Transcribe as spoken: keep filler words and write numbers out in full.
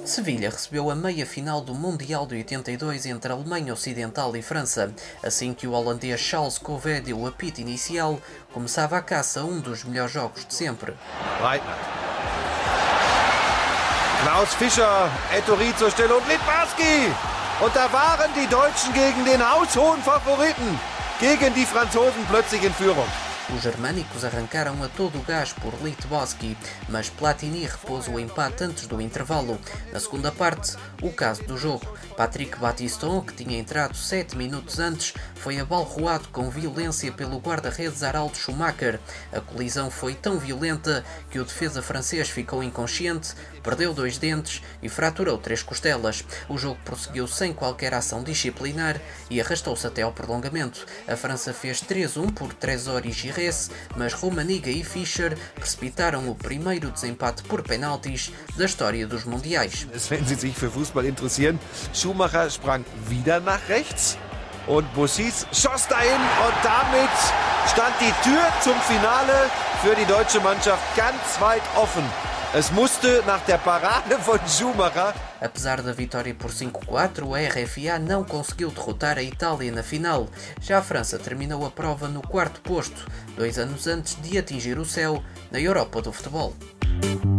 Sevilha recebeu a meia-final do Mundial de oitenta e dois entre a Alemanha Ocidental e França. Assim que o holandês Charles Couvet deu o apito inicial, começava a caça a um dos melhores jogos de sempre. Breitner. Klaus Fischer, Ettori zur Stelle und Litbarski. Und da waren die Deutschen gegen den haushohen Favoriten, gegen die Franzosen plötzlich in Führung. Os germânicos arrancaram a todo o gás por Litbarski, mas Platini repôs o empate antes do intervalo. Na segunda parte, o caso do jogo. Patrick Battiston, que tinha entrado sete minutos antes, foi abalroado com violência pelo guarda-redes Harald Schumacher. A colisão foi tão violenta que o defesa francês ficou inconsciente, perdeu dois dentes e fraturou três costelas. O jogo prosseguiu sem qualquer ação disciplinar e arrastou-se até ao prolongamento. A França fez três a um por Trésor e Giresse, mas Rummenigge e Fischer precipitaram o primeiro desempate por penaltis da história dos mundiais. Wenn Sie sich für Fußball interessieren, Schumacher sprang wieder nach rechts und Bossis schoss dahin und damit stand die Tür zum Finale für die deutsche Mannschaft ganz weit offen. Es musste nach der Parade von Schumacher. Apesar da vitória por cinco a quatro, a R F A não conseguiu derrotar a Itália na final. Já a França terminou a prova no quarto posto, dois anos antes de atingir o céu na Europa do futebol.